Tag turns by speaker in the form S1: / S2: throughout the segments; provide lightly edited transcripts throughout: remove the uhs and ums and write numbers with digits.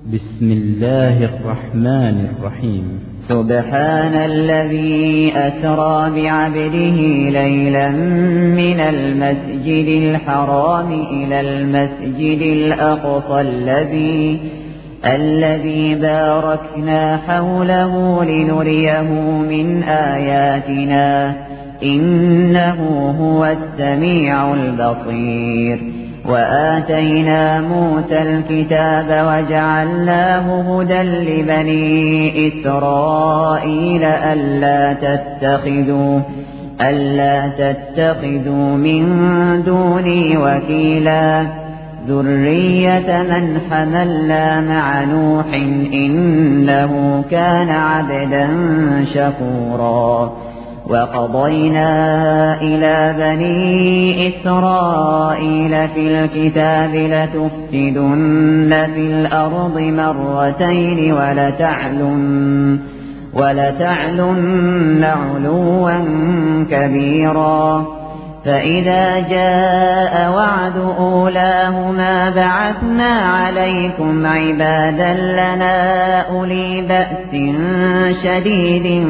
S1: بسم الله الرحمن الرحيم.
S2: سبحان الذي أسرى بعبده ليلا من المسجد الحرام إلى المسجد الأقصى الذي باركنا حوله لنريه من آياتنا إنه هو السميع البصير. وآتينا موسى الكتاب وجعلناه هدى لبني إسرائيل ألا تتخذوا من دوني وكيلا ذرية من حملنا مع نوح إنه كان عبدا شكورا. وقضينا إلى بني إسرائيل في الكتاب لتفسدن في الأرض مرتين ولتعلن علوا كبيرا. فإذا جاء وعد أولاهما بعثنا عليكم عبادا لنا أولي بأس شديد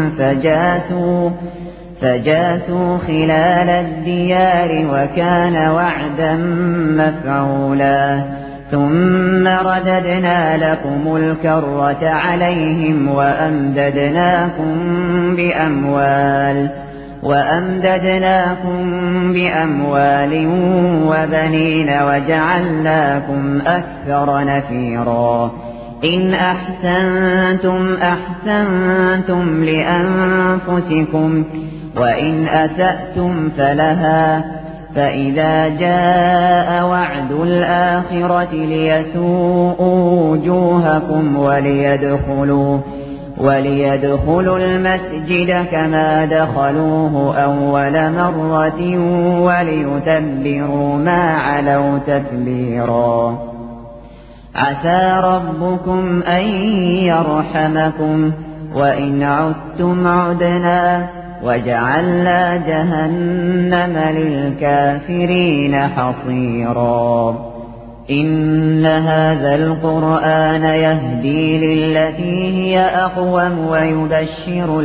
S2: فجاسوا خلال الديار وكان وعدا مفعولا. ثم رددنا لكم الكرة عليهم وأمددناكم بأموال وبنين وجعلناكم أكثر نفيرا. إن أحسنتم لأنفسكم وإن أسأتم فلها. فإذا جاء وعد الآخرة ليسوءوا وجوهكم وليدخلوا المسجد كما دخلوه أول مرة وليتبروا ما علوا تتبيرا. عسى ربكم أن يرحمكم وإن عدتم عدنا وجعلنا جهنم للكافرين حصيرا. إن هذا القرآن يهدي للتي هي أقوم ويبشر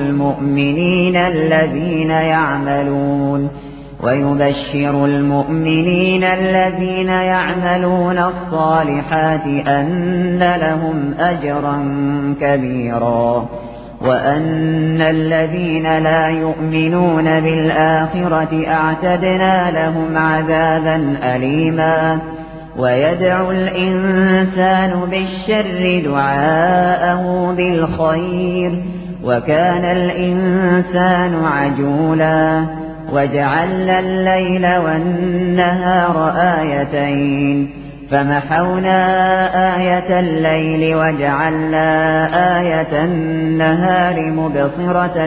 S2: المؤمنين الذين يعملون الصالحات أن لهم أجرا كبيرا. وأن الذين لا يؤمنون بالآخرة أعتدنا لهم عذابا أليما. ويدعو الإنسان بالشر دعاءه بالخير وكان الإنسان عجولا. وجعلنا الليل والنهار آيتين فمحونا آية الليل وجعلنا آية النهار مبصرة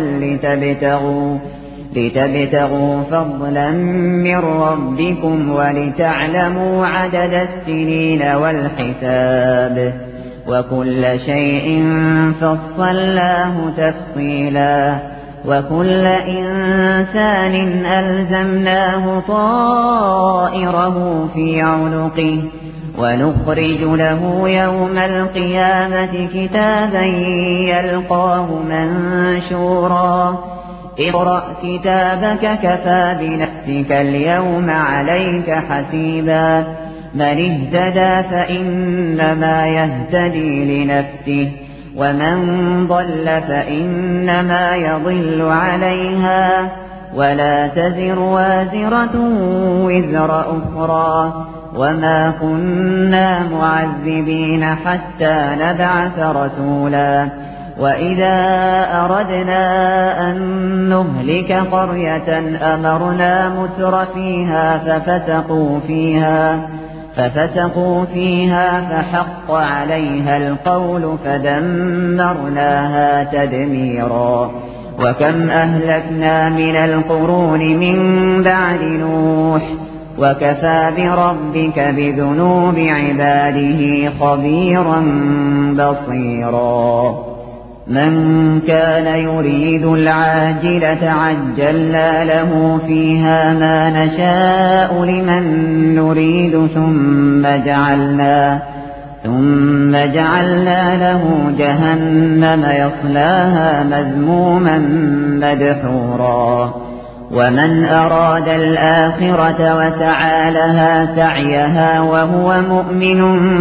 S2: لتبتغوا فضلا من ربكم ولتعلموا عدد السنين والحساب وكل شيء فصلناه تفصيلا. وكل إنسان ألزمناه طائره في عنقه ونخرج له يوم القيامة كتابا يلقاه منشورا. اقرأ كتابك كفى بنفسك اليوم عليك حسيبا. من اهتدى فإنما يهتدي لنفسه ومن ضل فإنما يضل عليها ولا تزر وازرة وزر أخرى وما كنا معذبين حتى نبعث رسولا. وإذا أردنا أن نهلك قرية أمرنا مترفيها ففسقوا فيها فحق عليها القول فدمرناها تدميرا. وكم أهلكنا من القرون من بعد نوح وكفى بربك بذنوب عباده خبيرا بصيرا. من كان يريد العاجلة عجلنا له فيها ما نشاء لمن نريد ثم جعلنا له جهنم يصلاها مذموما مدحورا ومن أراد الآخرة وسعى لها سعيها وهو مؤمن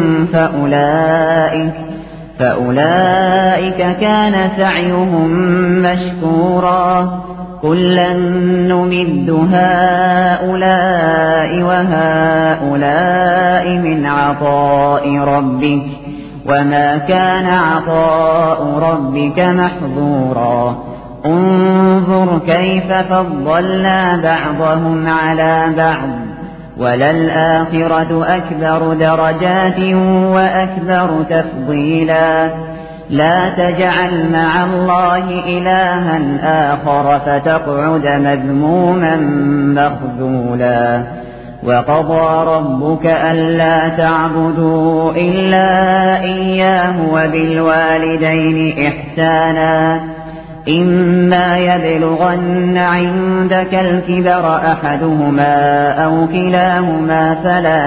S2: فأولئك كان سعيهم مشكورا كلا نمد هؤلاء وهؤلاء من عطاء ربك وما كان عطاء ربك محظورا انظر كيف فضلنا بعضهم على بعض وللآخرة أكبر درجات وأكبر تفضيلا لا تجعل مع الله إلها آخر فتقعد مذموما مخذولا وقضى ربك ألا تعبدوا إلا إياه وبالوالدين إحسانا إما يبلغن عندك الكبر أحدهما أو كلاهما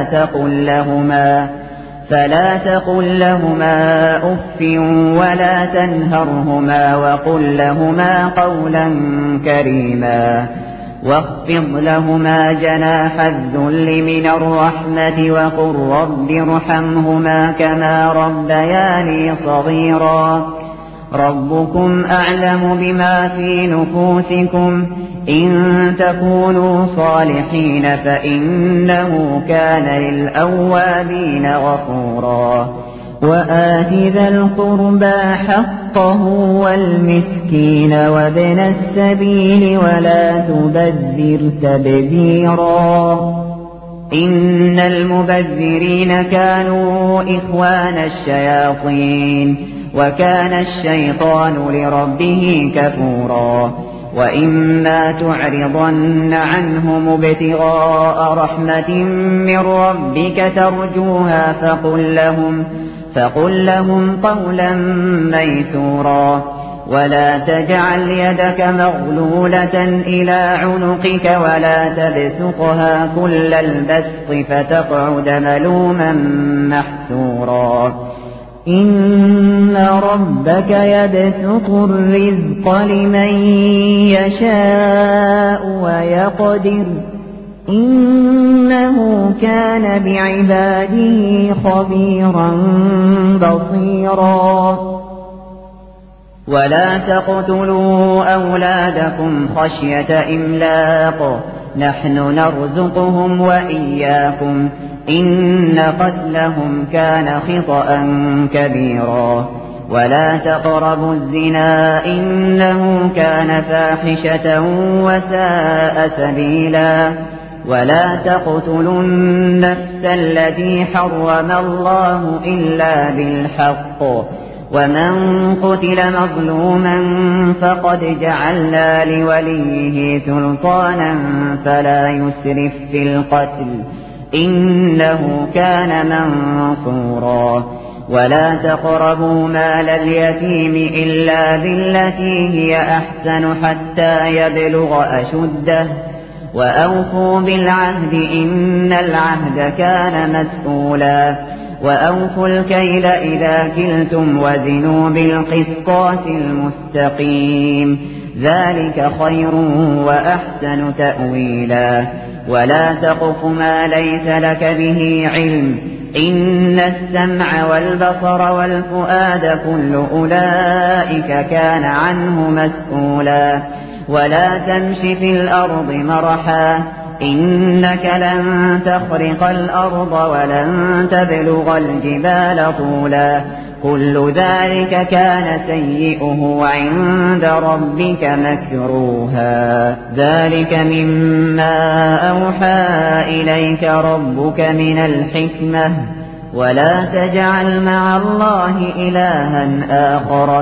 S2: فلا تقل لهما أف ولا تنهرهما وقل لهما قولا كريما واخفض لهما جناح الذل من الرحمة وقل رب ارحمهما كما ربياني صغيرا ربكم أعلم بما في نفوسكم إن تكونوا صالحين فإنه كان للأوابين غفورا وآت ذا القربى حقه والمسكين وابن السبيل ولا تبذر تبذيرا إن المبذرين كانوا إخوان الشياطين وكان الشيطان لربه كفورا وإما تعرضن عنهم ابتغاء رحمة من ربك ترجوها فقل لهم قولا ميسورا ولا تجعل يدك مغلولة إلى عنقك ولا تبسطها كل البسط فتقعد ملوما محسورا إن ربك يبسط الرزق لمن يشاء ويقدر إنه كان بعباده خبيرا بصيرا ولا تقتلوا أولادكم خشية إملاق نحن نرزقهم وإياكم إن قتلهم كان خطأ كبيرا ولا تقربوا الزنا إنه كان فاحشة وساء سبيلا ولا تقتلوا النفس التي حرم الله إلا بالحق ومن قتل مظلوما فقد جعلنا لوليه سلطانا فلا يسرف في القتل إنه كان منصورا ولا تقربوا مال اليتيم إلا بالتي هي أحسن حتى يبلغ أشده وأوفوا بالعهد إن العهد كان مسؤولا وأوفوا الكيل إذا كلتم وزنوا بالقسطاس المستقيم ذلك خير وأحسن تأويلا ولا تقف ما ليس لك به علم إن السمع والبصر والفؤاد كل أولئك كان عنه مسؤولا ولا تمش في الأرض مرحا إنك لن تخرق الأرض ولن تبلغ الجبال طولا كل ذلك كان سيئه عند ربك مكروها ذلك مما أوحى إليك ربك من الحكمة ولا تجعل مع الله إلها آخر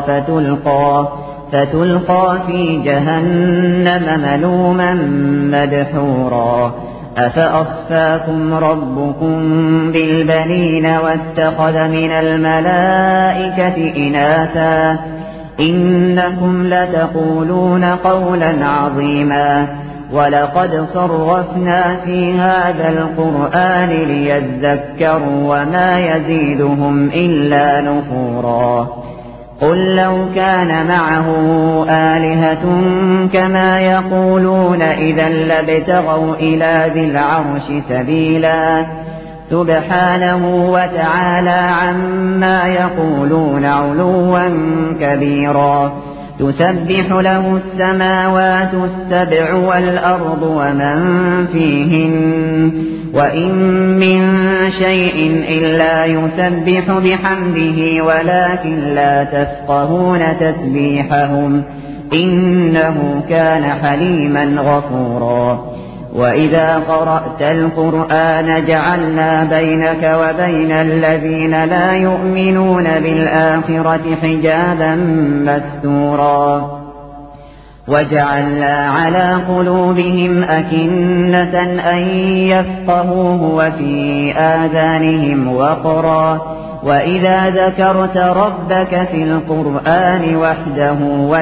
S2: فتلقى في جهنم ملوما مدحورا أفأصفاكم ربكم بالبنين واتخذ من الملائكة إناثا إنكم لتقولون قولا عظيما ولقد صرفنا في هذا القرآن ليذكروا وما يزيدهم إلا نفورا قل لو كان معه آلهة كما يقولون إذا لابتغوا إلى ذي العرش سبيلا سبحانه وتعالى عما يقولون علوا كبيرا تسبح له السماوات السبع والأرض ومن فيهن وإن من شيء إلا يسبح بحمده ولكن لا تفقهون تسبيحهم إنه كان حليما غفورا وإذا قرأت القرآن جعلنا بينك وبين الذين لا يؤمنون بالآخرة حجابا مستورا وجعلنا على قلوبهم أكنة أن يفقهوه وفي آذانهم وقرا وإذا ذكرت ربك في القرآن وحده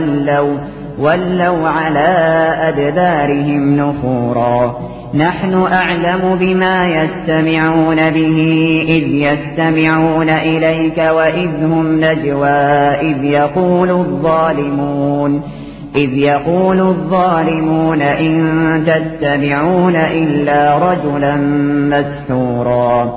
S2: ولوا على أدبارهم نفورا نحن أعلم بما يستمعون به إذ يستمعون إليك وإذ هم نجوى إذ يقول الظالمون إن تتبعون إلا رجلا مسحورا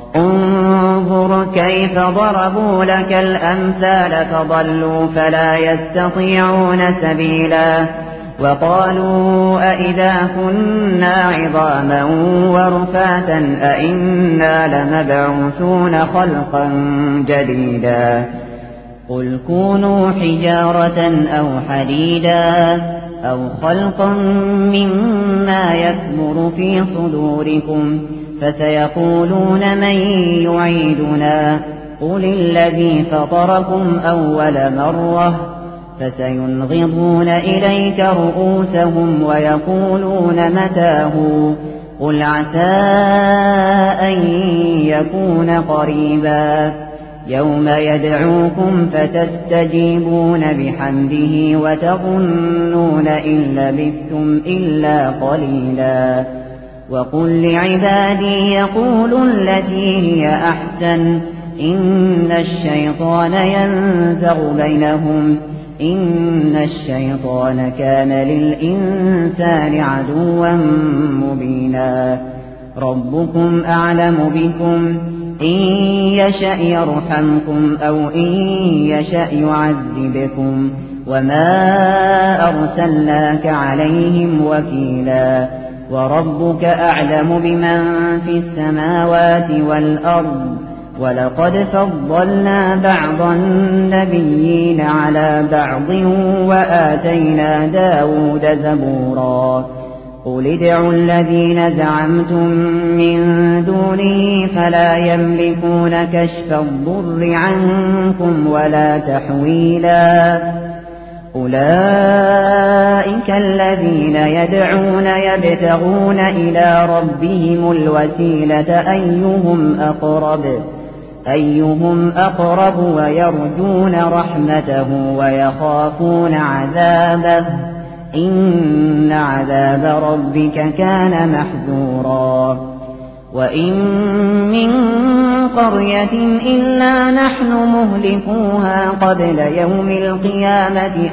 S2: انظر كيف ضربوا لك الأمثال فضلوا فلا يستطيعون سبيلا وقالوا أئذا كنا عظاما ورفاتا أئنا لمبعوثون خلقا جديدا قل كونوا حجارة أو حديدا أو خلقا مما يكبر في صدوركم فسيقولون من يعيدنا قل الذي فطركم أول مرة فسينغضون إليك رؤوسهم ويقولون متاه قل عسى أن يكون قريبا يوم يدعوكم فتستجيبون بحمده وتظنون إن لبثتم إلا قليلا وقل لعبادي يقولوا التي هي أحسن إن الشيطان ينزغ بينهم إن الشيطان كان للإنسان عدوا مبينا ربكم أعلم بكم إن يشأ يرحمكم أو إن يشأ يعذبكم وما أرسلناك عليهم وكيلا وربك أعلم بمن في السماوات والأرض ولقد فضلنا بعض النبيين على بعض وآتينا داود زبورا قل ادعوا الذين زعمتم من دونه فلا يملكون كشف الضر عنكم ولا تحويلا أولئك الذين يدعون يبتغون إلى ربهم الوسيلة أيهم أقرب ويرجون رحمته ويخافون عذابه إن عذاب ربك كان محذورا وإن من قرية إلا نحن مهلكوها قبل يوم القيامة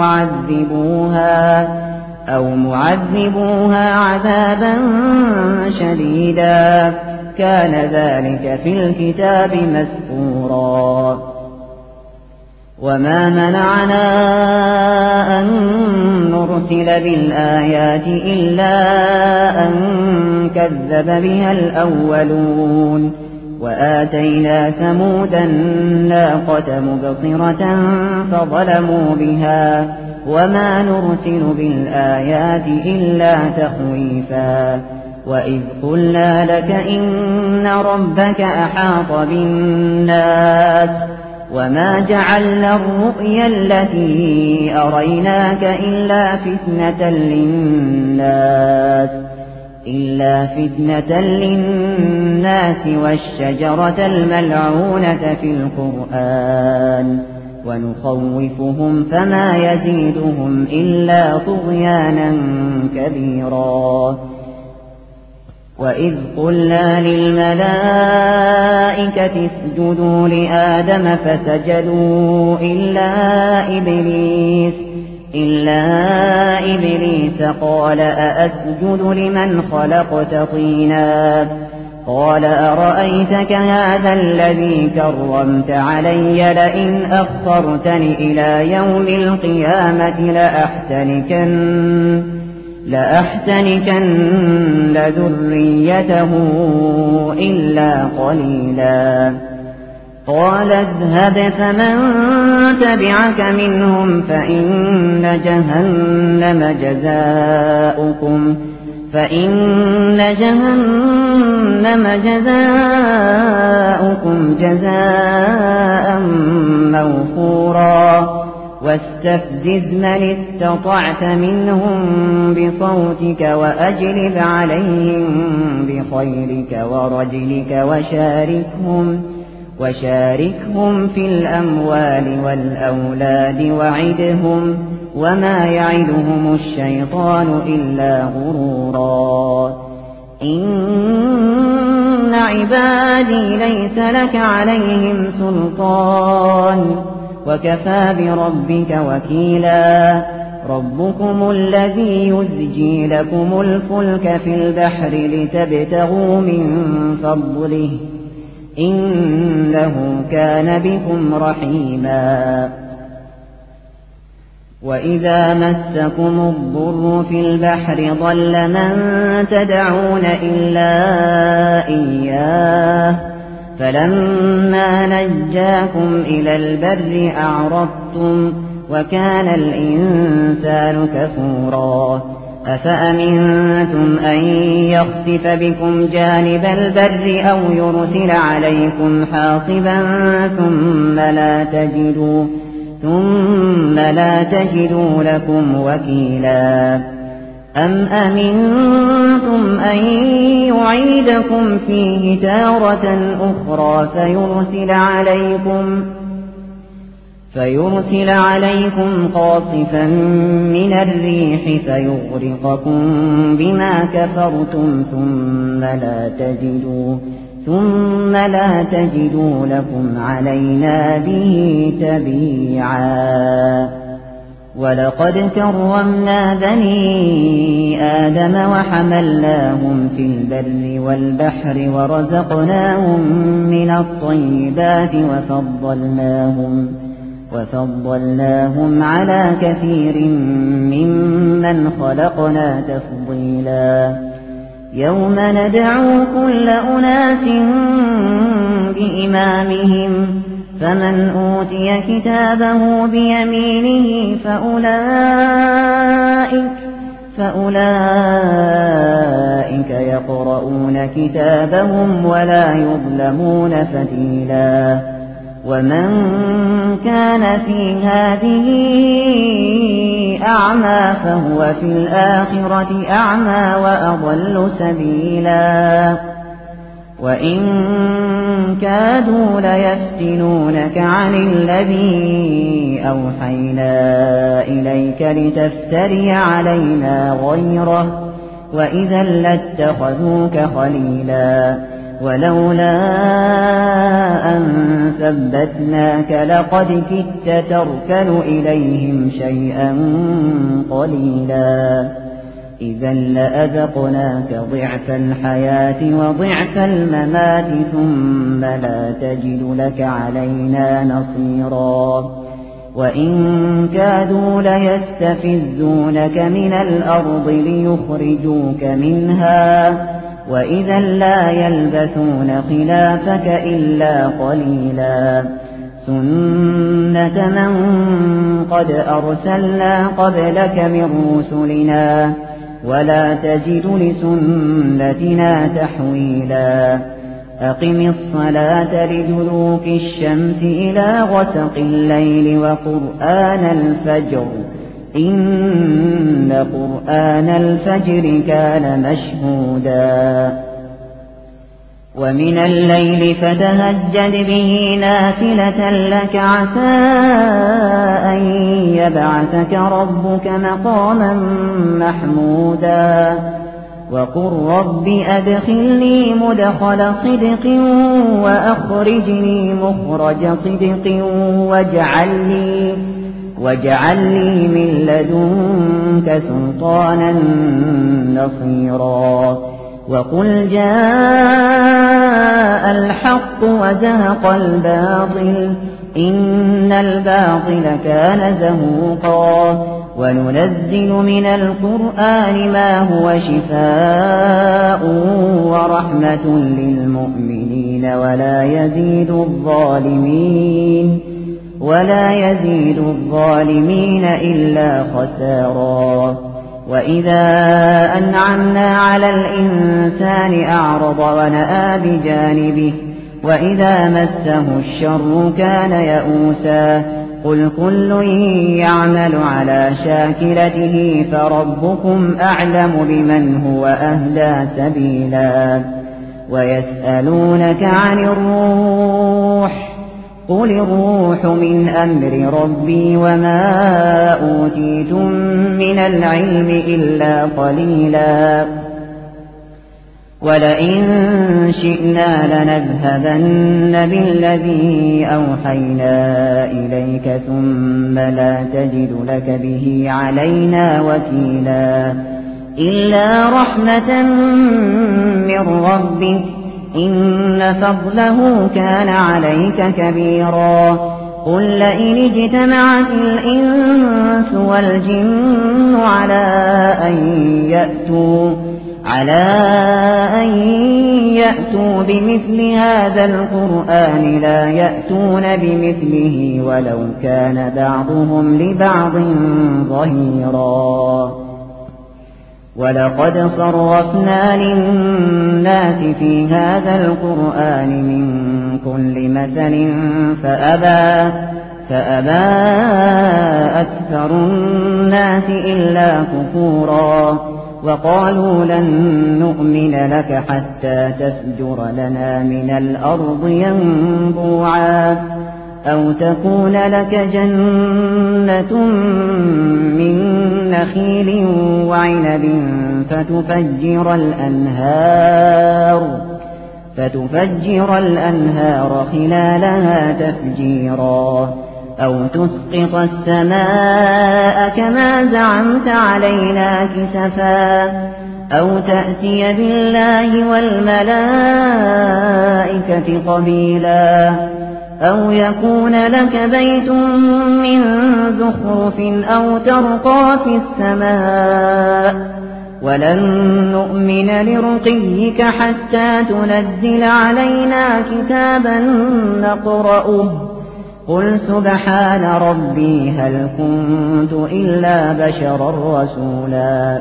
S2: أو معذبوها عذابا شديدا كان ذلك في الكتاب مسطورا وما منعنا أن نرسل بالآيات إلا أن كذب بها الأولون وآتينا ثمود الناقة مبصرة فظلموا بها وما نرسل بالآيات إلا تخويفا وإذ قلنا لك إن ربك أحاط بالناس وما جعلنا الرؤيا التي أريناك إلا فتنة للناس والشجرة الملعونة في القرآن ونخوفهم فما يزيدهم إلا طغيانا كبيرا. وإذ قلنا للملائكة اسجدوا لآدم فسجدوا إلا إبليس قال أأسجد لمن خلقت طينا قال أرأيتك هذا الذي كرمت علي لئن أخرتني إلى يوم القيامة لأحتنكن ذريته إلا قليلا. قال اذهب فمن تبعك منهم فإن جهنم جزاؤكم جزاء موفورا. واستفزز من استطعت منهم بصوتك وأجلب عليهم بخيلك ورجلك وشاركهم في الأموال والأولاد وعدهم وما يعدهم الشيطان إلا غرورا. إن عبادي ليس لك عليهم سلطان وكفى بربك وكيلا. ربكم الذي يزجي لكم الفلك في البحر لتبتغوا من فضله إنه كان بكم رحيما. وإذا مسكم الضر في البحر ضل من تدعون إلا إياه فلما نجاكم إلى البر أعرضتم وكان الإنسان كفورا. أفأمنتم أن يخسف بكم جانب البر أو يرسل عليكم حاصبا ثم لا تجدوا لكم وكيلا. أم أمنتم أن يعيدكم فيه تارة أخرى فيرسل عليكم قاصفا من الريح فيغرقكم بما كفرتم ثم لا تجدوا لكم علينا به تبيعا. ولقد كرمنا بني آدم وحملناهم في البر والبحر ورزقناهم من الطيبات وفضلناهم على كثير ممن خلقنا تفضيلا. يوم ندعو كل أناس بإمامهم فمن أوتي كتابه بيمينه فأولئك يقرؤون كتابهم ولا يظلمون فتيلا. ومن كان في هذه أعمى فهو في الآخرة أعمى وأضل سبيلا. وإن كادوا ليفتنونك عن الذي أوحينا إليك لتفتري علينا غيره وإذا لاتخذوك خليلا. ولولا أن ثبتناك لقد كدت تركن إليهم شيئا قليلا. إذا لأذقناك ضعف الحياة وضعف الممات ثم لا تجد لك علينا نصيرا. وإن كادوا ليستفزونك من الأرض ليخرجوك منها وإذا لا يلبثون خلافك إلا قليلا. سنة من قد أرسلنا قبلك من رسلنا ولا تجد لسنتنا تحويلا. أقم الصلاة لدلوك الشمس إلى غسق الليل وقرآن الفجر إن قرآن الفجر كان مشهودا. ومن الليل فتهجد به نافلة لك عسى أن يبعثك ربك مقاما محمودا وقل رب أدخلني مدخل صدق وأخرجني مخرج صدق واجعل لي من لدنك سلطانا نصيرا وقل جاء الحق وزهق الباطل إن الباطل كان زهوقا وننزل من القرآن ما هو شفاء ورحمة للمؤمنين ولا يزيد الظالمين إلا خسارا وإذا أنعمنا على الإنسان أعرض ونأى بجانبه وإذا مسه الشر كان يئوسا قل كل يعمل على شاكلته فربكم أعلم بمن هو أهدى سبيلا ويسألونك عن الروح قل الروح من أمر ربي وما أوتيتم من العلم إلا قليلا ولئن شئنا لنذهبن بالذي أوحينا إليك ثم لا تجد لك به علينا وكيلا إلا رحمة من ربك إن فضله كان عليك كبيرا قل لئن اجتمعت الإنس والجن على أن يأتوا بمثل هذا القرآن لا يأتون بمثله ولو كان بعضهم لبعض ظهيرا ولقد صرفنا للناس في هذا القرآن من كل مثل فأبى أكثر الناس إلا كفورا وقالوا لن نؤمن لك حتى تفجر لنا من الأرض ينبوعا أو تكون لك جنة من نخيل وعنب فتفجر الأنهار خلالها تفجيرا أو تسقط السماء كما زعمت علينا كسفا أو تأتي بالله والملائكة قبيلا أو يكون لك بيت من زخرف أو ترقى في السماء ولن نؤمن لرقيك حتى تنزل علينا كتابا نقرأه قل سبحان ربي هل كنت إلا بشرا رسولا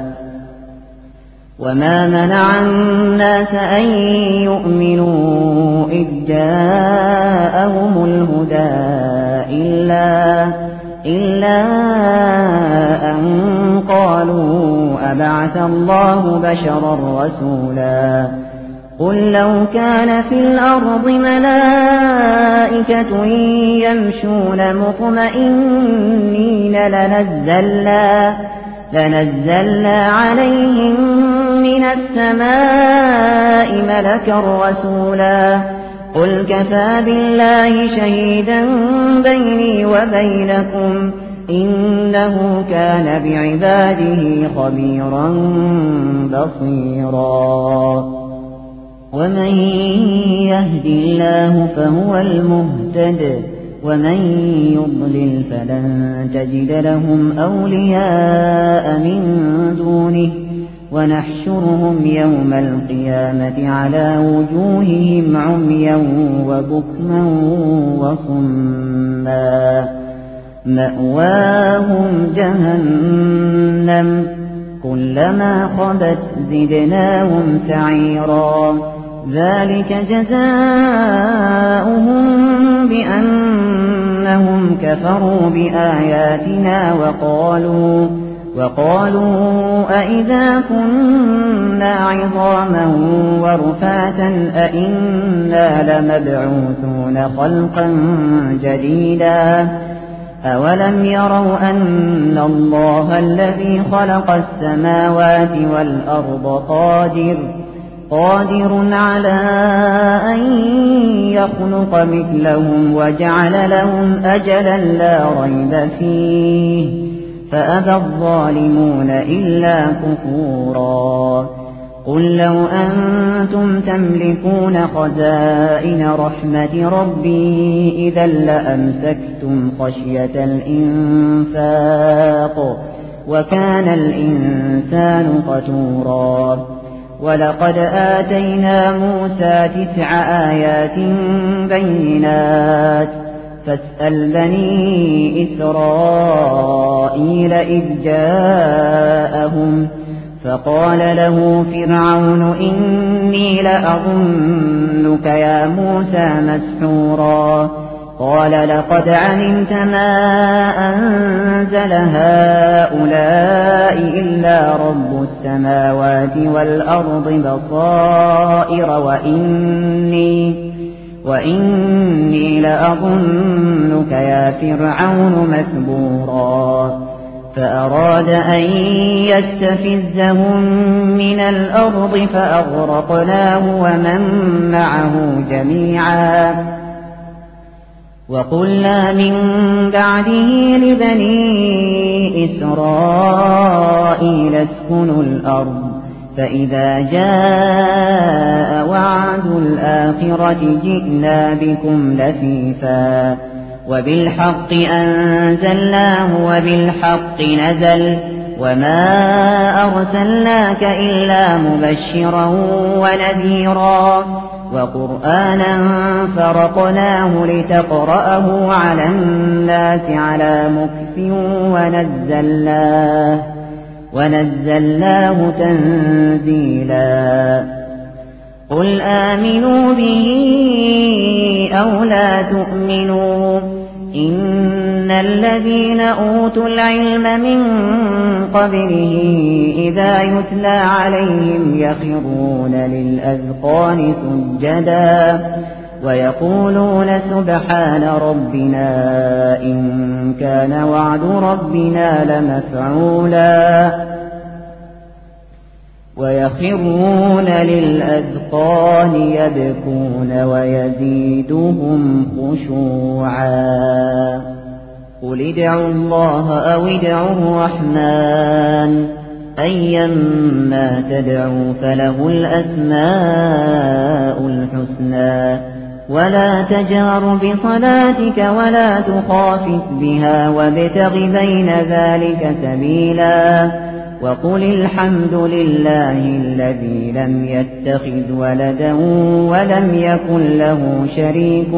S2: وما منع الناس أن يؤمنوا إذ جاءهم الهدى إلا أن قالوا أبعث الله بشرا رسولا قل لو كان في الأرض ملائكة يمشون مطمئنين لنزلنا عليهم من السماء ملكا رسولا قل كفى بالله شهيدا بيني وبينكم إنه كان بعباده خبيرا بصيرا ومن يهد الله فهو المهتد ومن يضلل فلن تجد لهم أولياء من دونه ونحشرهم يوم القيامة على وجوههم عميا وبكما وصما مأواهم جهنم كلما خبت زدناهم سعيرا ذلك جزاؤهم بأنهم كفروا بآياتنا وقالوا أئذا كنا عظاما ورفاتا أئنا لمبعوثون خلقا جديدا أولم يروا أن الله الذي خلق السماوات والأرض قادر على أن يخلق مثلهم وجعل لهم أجلا لا ريب فيه فأبى الظالمون إلا كفورا قل لو أنتم تملكون خزائن رحمة ربي إذا لأمسكتم خشية الإنفاق وكان الإنسان قتورا ولقد آتينا موسى 9 آيات بينات فاسأل بني إسرائيل إذ جاءهم فقال له فرعون إني لأظنك يا موسى مسحورا قال لقد علمت ما أنزل هؤلاء إلا رب السماوات والأرض بصائر وإني لأظنك يا فرعون مثبورا فأراد أن يستفزهم من الأرض فأغرقناه ومن معه جميعا وقلنا من بعده لبني إسرائيل اسكنوا الأرض فإذا جاء وعد الآخرة جئنا بكم لفيفا وبالحق أنزلناه وبالحق نزل وما أرسلناك إلا مبشرا ونذيرا وقرآنا فرقناه لتقرأه على الناس على مكث ونزلناه تنزيلا قل آمنوا به أو لا تؤمنوا إن الذين أوتوا العلم من قبله إذا يتلى عليهم يخرون للأذقان سجدا ويقولون سبحان ربنا إن كان وعد ربنا لمفعولا ويخرون للأذقان يبكون ويزيدهم خشوعا قل ادعوا الله أو ادعوا الرحمن أيما تدعوا فله الأسماء الحسنى ولا تجهر بصلاتك ولا تخافت بها وابتغ بين ذلك سبيلا وقل الحمد لله الذي لم يتخذ ولدا ولم يكن له شريك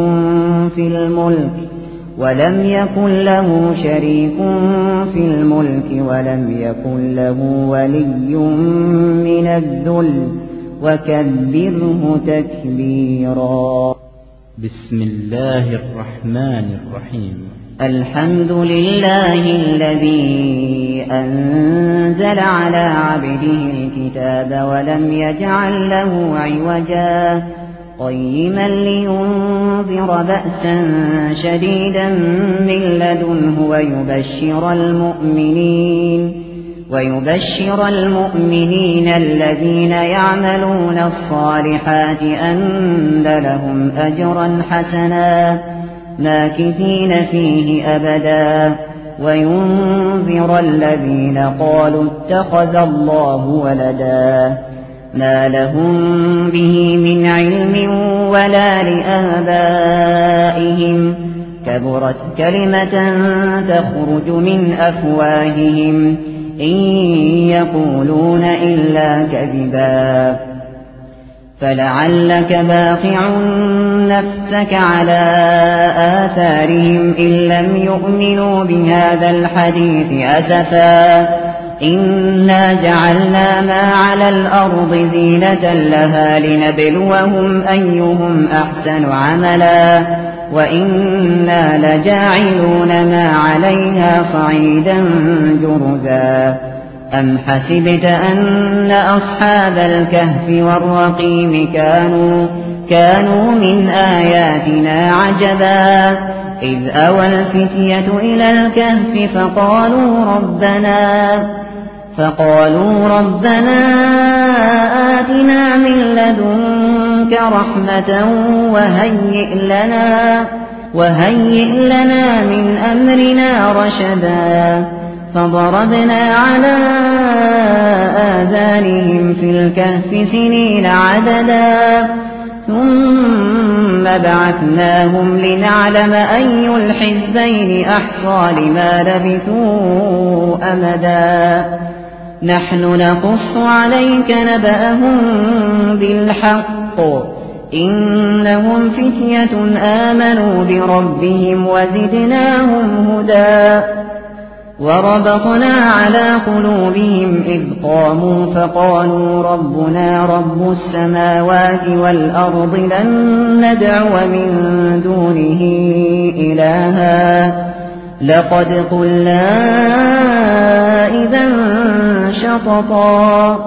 S2: في الملك ولم يكن له ولي من الذل وكبره تكبيرا
S1: بسم الله الرحمن الرحيم
S2: الحمد لله الذي أنزل على عبده الكتاب ولم يجعل له عوجا قيما لينذر بأسا شديدا من لدنه ويبشر المؤمنين الذين يعملون الصالحات أن لهم أجرا حسنا ماكثين فيه أبدا وينذر الذين قالوا اتخذ الله ولدا ما لهم به من علم ولا لآبائهم كبرت كلمة تخرج من أفواههم إن يقولون إلا كذبا فلعلك باخع نفسك على آثارهم إن لم يؤمنوا بهذا الحديث أسفا إنا جعلنا ما على الأرض زينة لها لنبلوهم أيهم أحسن عملا وإنا لجاعلون ما عليها صعيدا جرزا أم حسبت أن أصحاب الكهف والرقيم كانوا من آياتنا عجبا إذ أوى الفتية إلى الكهف فقالوا ربنا آتنا من لدنك رحمة وهيئ لنا من أمرنا رشدا فضربنا على آذانهم في الكهف سنين عددا ثم بعثناهم لنعلم أي الحزبين أحصى لما لبثوا أمدا نحن نقص عليك نبأهم بالحق إنهم فتية آمنوا بربهم وزدناهم هدى وربطنا على قلوبهم إذ قاموا فقالوا ربنا رب السماوات والأرض لن ندعو من دونه إلها لقد قلنا إذا شططا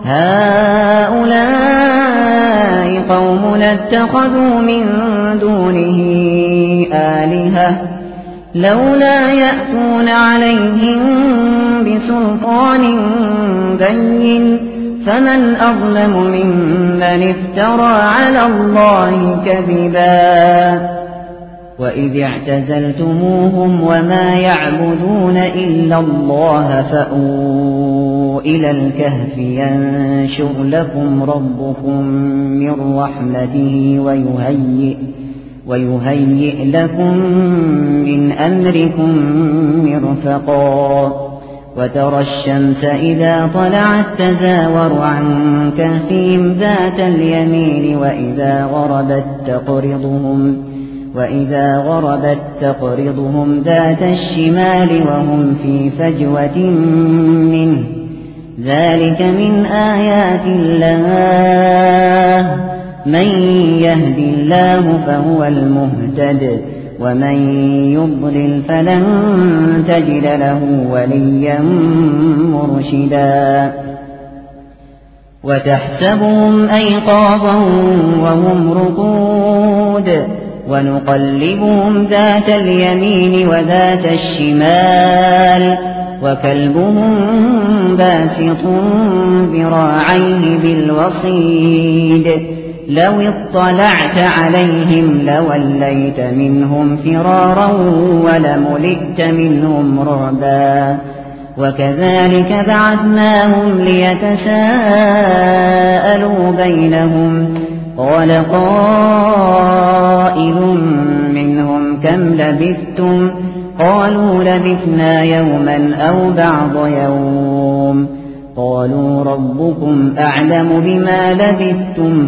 S2: هؤلاء قومنا اتخذوا من دونه آلهة لولا يأتون عليهم بسلطان بين فمن أظلم ممن افترى على الله كذبا وإذ اعتزلتموهم وما يعبدون إلا الله فأووا إلى الكهف ينشر لكم ربكم من رحمته ويهيئ لكم من أمركم مرفقا وترى الشمس إذا طلعت تزاور عن كهفهم ذات اليمين وإذا غربت تقرضهم ذات الشمال وهم في فجوة منه ذلك من آيات الله من يهد الله فهو المهتد ومن يضلل فلن تجد له وليا مرشدا وتحسبهم أيقاظا وهم رقود ونقلبهم ذات اليمين وذات الشمال وكلبهم باسط ذراعيه بالوصيد لو اطلعت عليهم لوليت منهم فرارا ولملئت منهم رعبا وكذلك بعثناهم ليتساءلوا بينهم قال قائل منهم كم لبثتم قالوا لبثنا يوما أو بعض يوم قالوا ربكم أعلم بما لبثتم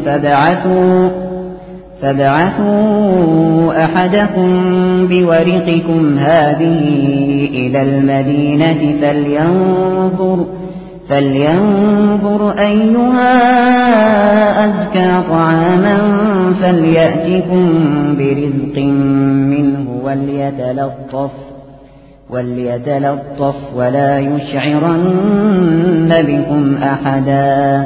S2: فابعثوا أحدكم بورقكم هذه إلى المدينة فلينظر أيها أزكى طعاما فليأتكم برزق منه وليتلطف ولا يشعرن بكم أحدا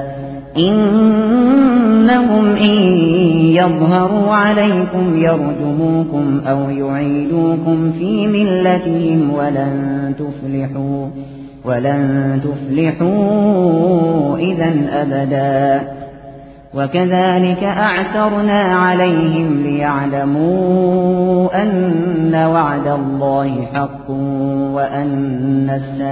S2: إنهم إن يظهروا عليكم يرجموكم أو يعيدوكم في ملتهم ولن تفلحوا إذا أبدا وكذلك أعثرنا عليهم ليعلموا أن وعد الله حق وأن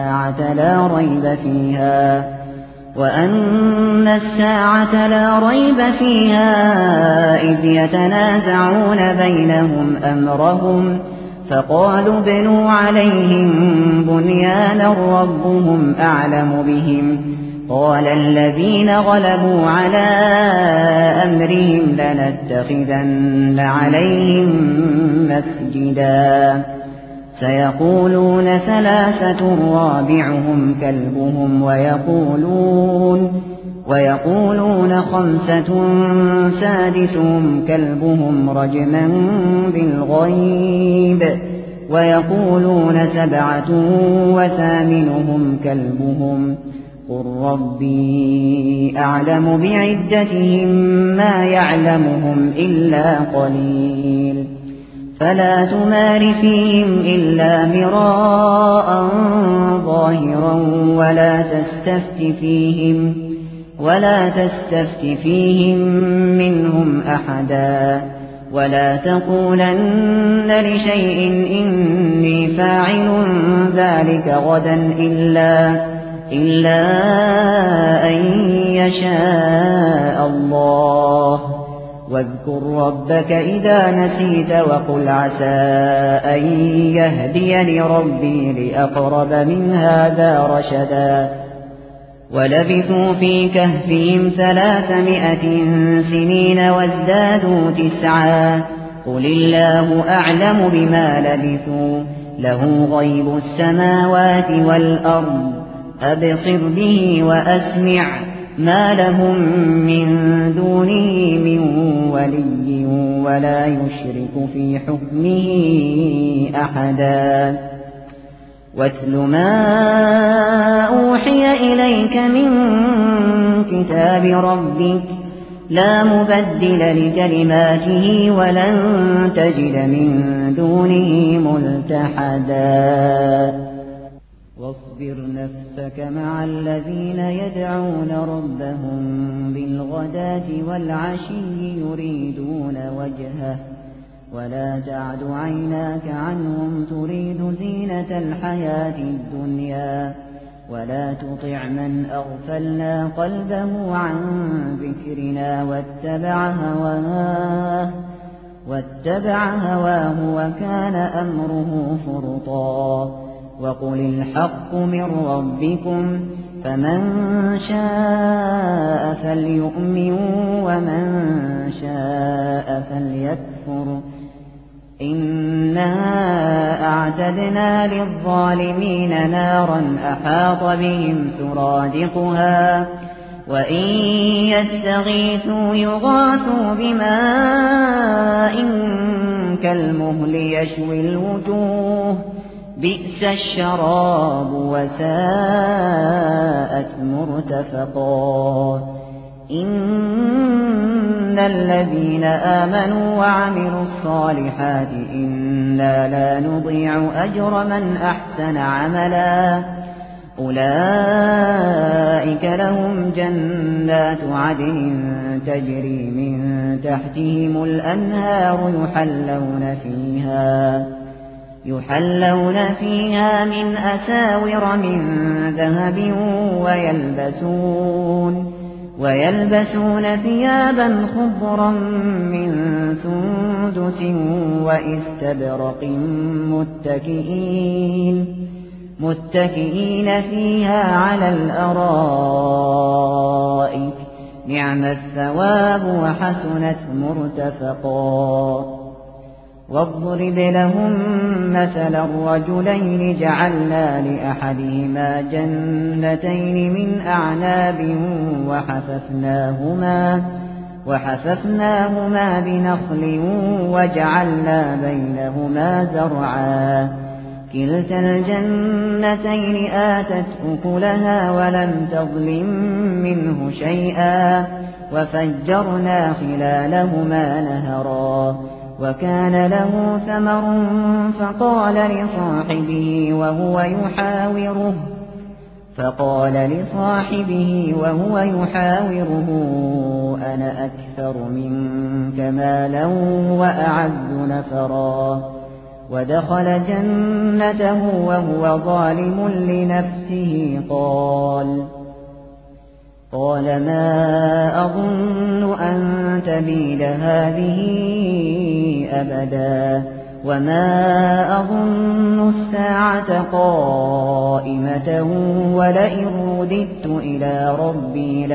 S2: الساعة لا ريب فيها إذ يتنازعون بينهم أمرهم فقالوا ابنوا عليهم بنيانا ربهم أعلم بهم قال الذين غلبوا على أمرهم لنتخذن عليهم مسجدا سيقولون ثلاثة رابعهم كلبهم ويقولون خمسة سادسهم كلبهم رجما بالغيب ويقولون 7 وثامنهم كلبهم قل ربي أعلم بعدتهم ما يعلمهم إلا قليل فلا تمار فيهم إلا مراء ظاهرا ولا تستفت فيهم منهم أحدا ولا تقولن لشيء إني فاعل ذلك غدا إلا أن يشاء الله واذكر ربك إذا نسيت وقل عسى أن يهديني ربي لأقرب من هذا رشدا ولبثوا في كهفهم 300 سنين وازدادوا 9 قل الله أعلم بما لبثوا له غيب السماوات والأرض أبصر به وأسمع ما لهم من دونه من ولي ولا يشرك في حكمه أحدا واتل ما أوحي إليك من كتاب ربك لا مبدل لكلماته ولن تجد من دونه ملتحدا واصبر نفسك مع الذين يدعون ربهم بالغداة والعشي يريدون وجهه ولا تعد عيناك عنهم تريد زينة الحياة الدنيا ولا تطع من أغفلنا قلبه عن ذكرنا واتبع هواه وكان أمره فرطا وقل الحق من ربكم فمن شاء فليؤمن ومن شاء فليكفر إنا أعتدنا للظالمين نارا أحاط بهم سرادقها وإن يستغيثوا يغاثوا بماء كالمهل يشوي الوجوه بئس الشراب وساءت مرتفقا إن الذين آمنوا وعملوا الصالحات إنا لا نضيع أجر من أحسن عملا أولئك لهم جنات عدن تجري من تحتهم الأنهار يحلون فيها من أساور من ذهب ويلبسون ثيابا خضرا من سندس وإستبرق متكئين فيها على الأرائك نعم الثواب وحسنت مرتفقا واضرب لهم مثل الرجلين جعلنا لأحدهما جنتين من أعناب وحففناهما بنخل وجعلنا بينهما زرعا كلتا الجنتين آتت أكلها ولم تظلم منه شيئا وفجرنا خلالهما نهرا وكان له ثمر فقال لصاحبه وهو يحاوره أنا أكثر منك مالا وأعز نفرا ودخل جنته وهو ظالم لنفسه قال ما أظن أن تبيد هذه أبدا وما أظن الساعة قائمة ولئن رددت إلى ربي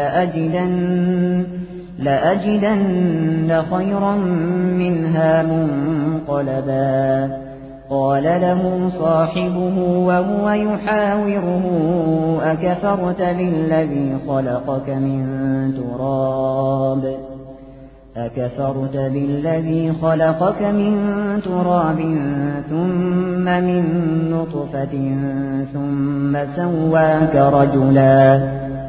S2: لأجدن خيرا منها منقلبا قال له صاحبه وهو يحاوره أكفرت بالذي خلقك من تراب أكفرت بالذي خلقك من تراب ثم من نطفة ثم سواك رجلا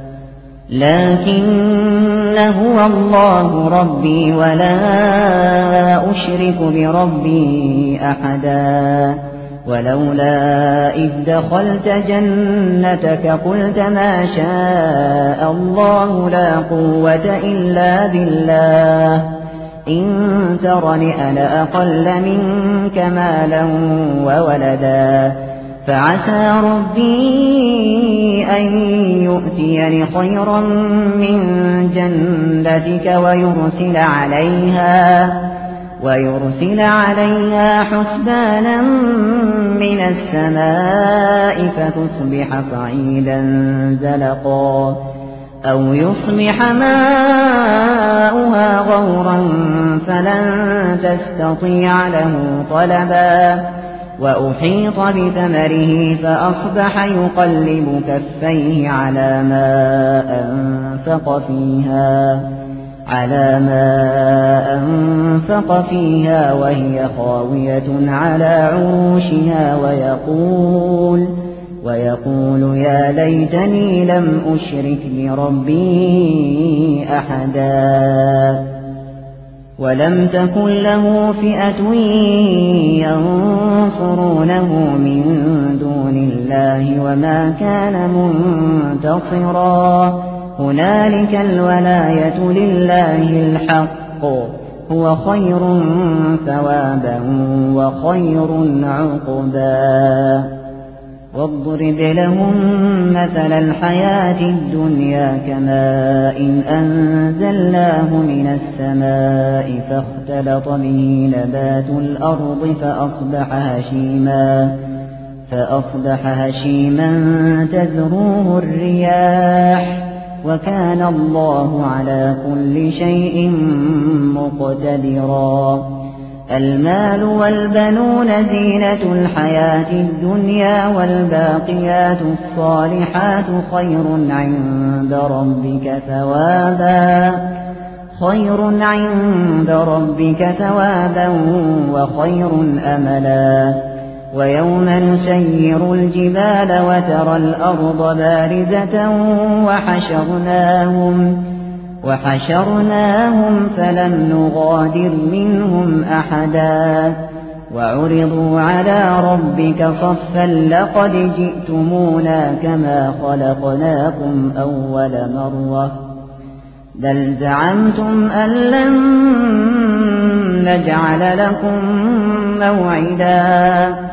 S2: لكن هو الله ربي ولا أشرك بربي أحدا ولولا إذ دخلت جنتك قلت ما شاء الله لا قوة إلا بالله إن ترني أنا أقل منك مالا وولدا فعسى ربي أن يؤتيني خيرا من جنتك ويرسل عليها حسبانا من السماء فتصبح صعيدا زلقا أو يصبح ماؤها غورا فلن تستطيع له طلبا وأحيط بثمره فأصبح يقلب كفيه على ما أنفق فيها وهي خاوية على عروشها ويقول يا ليتني لم أشرك بربي أحدا ولم تكن له فئة ينصرونه من دون الله وما كان منتصرا هنالك الولاية لله الحق هو خير ثوابا وخير عقبا واضرب لهم مثل الحياة الدنيا كماء أنزلناه من السماء فاختلط به نبات الأرض فأصبح هشيما تذروه الرياح وكان الله على كل شيء مقتدرا المال والبنون زينة الحياة الدنيا والباقيات الصالحات خير عند ربك ثوابا وخير أملا ويوم نسير الجبال وترى الأرض بارزة وحشرناهم فلم نغادر منهم أحدا وعرضوا على ربك صفا لقد جئتمونا كما خلقناكم أول مرة بل زعمتم أن لن نجعل لكم موعدا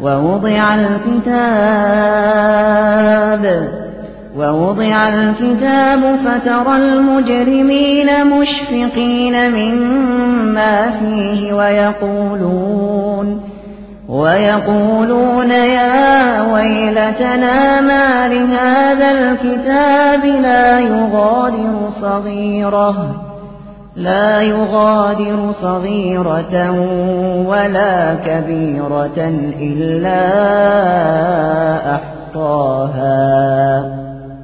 S2: ووضع الكتاب فترى المجرمين مشفقين مما فيه ويقولون يا ويلتنا ما لهذا الكتاب لا يغادر صغيرة ولا كبيرة إلا أحصاها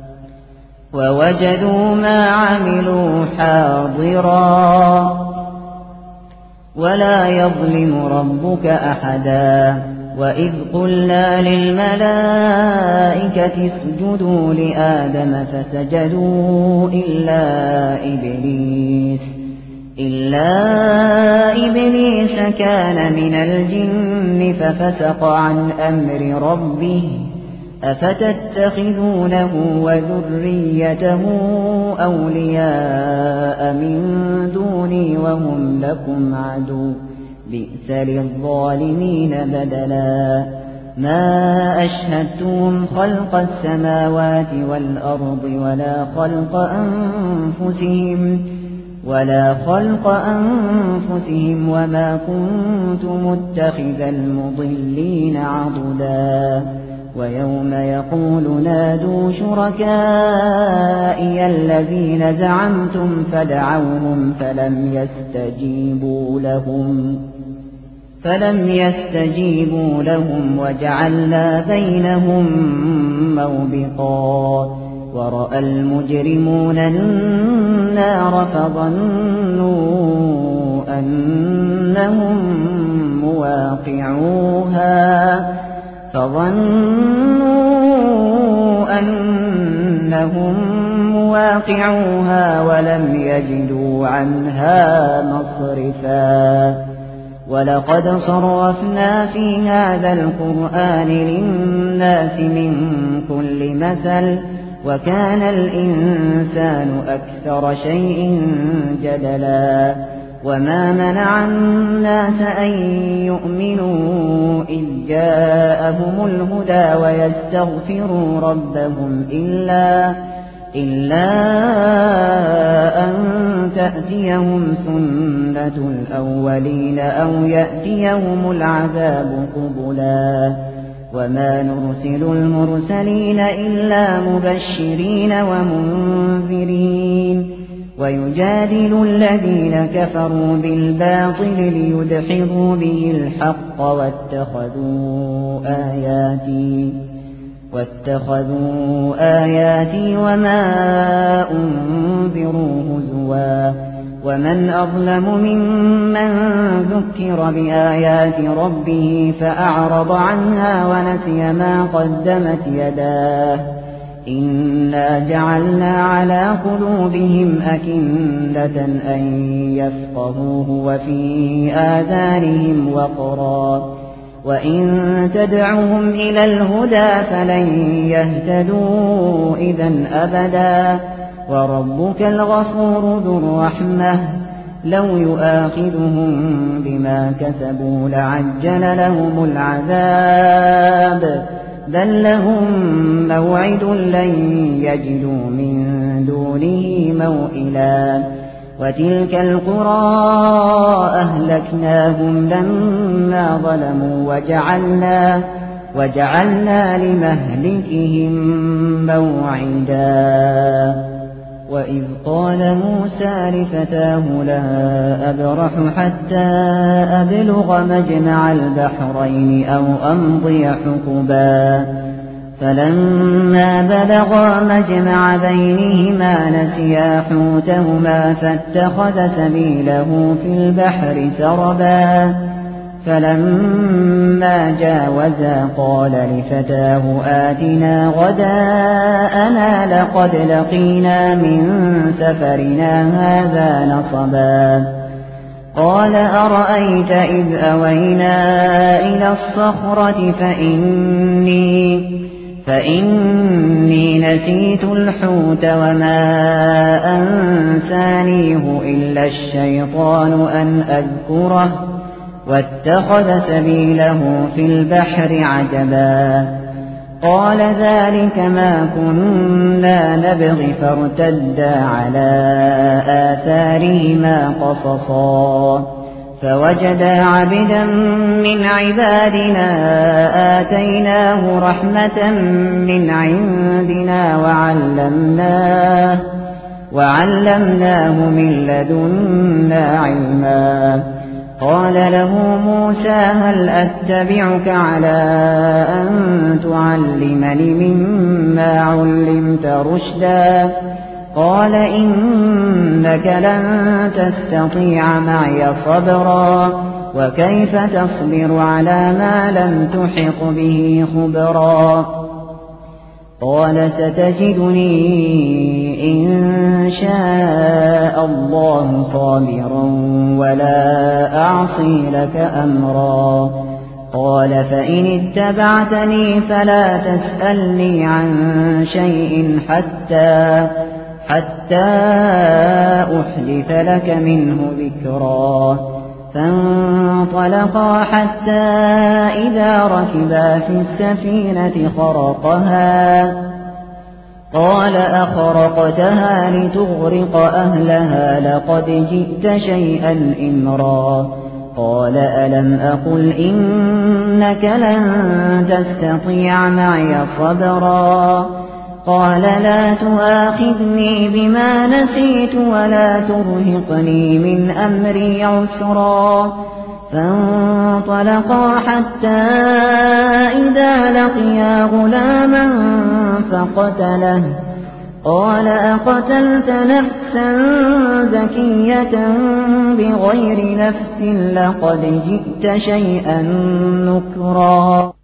S2: ووجدوا ما عملوا حاضرا ولا يظلم ربك أحدا وإذ قلنا للملائكة اسجدوا لآدم فسجدوا إلا إبليس كان من الجن ففسق عن أمر ربه أفتتخذونه وذريته أولياء من دوني وهم لكم عدو بئس للظالمين بدلا ما أشهدتهم خلق السماوات والأرض ولا خلق أنفسهم وما كنت متخذ المضلين عضدا ويوم يقول نادوا شركائي الذين زعمتم فدعوهم فلم يستجيبوا لهم وجعلنا بينهم موبقا ورأى المجرمون النار فظنوا أنهم مواقعوها ولم يجدوا عنها مصرفا ولقد صرفنا في هذا القرآن للناس من كل مثل وكان الإنسان أكثر شيء جدلا وما منع الناس أن يؤمنوا إذ جاءهم الهدى ويستغفروا ربهم إلا أن تأتيهم سنة الأولين أو يأتيهم العذاب قبلا وما نرسل المرسلين إلا مبشرين ومنذرين ويجادل الذين كفروا بالباطل ليدحضوا به الحق واتخذوا آياتي وما أنذروا هزوا ومن أظلم ممن ذكر بآيات ربه فأعرض عنها ونسي ما قدمت يداه إنا جعلنا على قلوبهم أكنة أن يفقهوه وفي آذانهم وقرا وإن تدعهم إلى الهدى فلن يهتدوا إذا أبدا وربك الغفور ذو الرحمة لو يؤاخذهم بما كسبوا لعجل لهم العذاب بل لهم موعد لن يجدوا من دونه موئلا وتلك القرى أهلكناهم لما ظلموا وجعلنا لمهلكهم موعدا وإذ قال موسى لفتاه لا أبرح حتى أبلغ مجمع البحرين أو أمضي حقبا فلما بلغا مجمع بينهما نسيا حوتهما فاتخذ سبيله في البحر سربا فلما جاوزا قال لفتاه آتنا غداءنا لقد لقينا من سفرنا هذا نصبا قال أرأيت إذ أوينا إلى الصخرة فإني نسيت الحوت وما أنسانيه إلا الشيطان أن أذكره واتخذ سبيله في البحر عجبا قال ذلك ما كنا نبغي فارتدا على آثارهما قصصا فوجدا عبدا من عبادنا آتيناه رحمة من عندنا وعلمناه من لدنا علما قال له موسى هل أتبعك على أن تعلمني مما علمت رشدا قال إنك لن تستطيع معي صبرا وكيف تصبر على ما لم تحط به خبرا قال ستجدني إن شاء الله صابرا ولا أعصي لك أمرا قال فإن اتبعتني فلا تسألني عن شيء حتى أحدث لك منه ذكرا فانطلقا حتى إذا ركبا في السفينة خرقها قال أخرقتها لتغرق أهلها لقد جئت شيئا إمرا قال ألم أقل إنك لن تستطيع معي صبرا قال لا تؤاخذني بما نسيت ولا ترهقني من أمري عسرا فانطلقا حتى إذا لقيا غلاما قال أقتلت نفسا زكية بغير نفس لقد جئت شيئا نكرا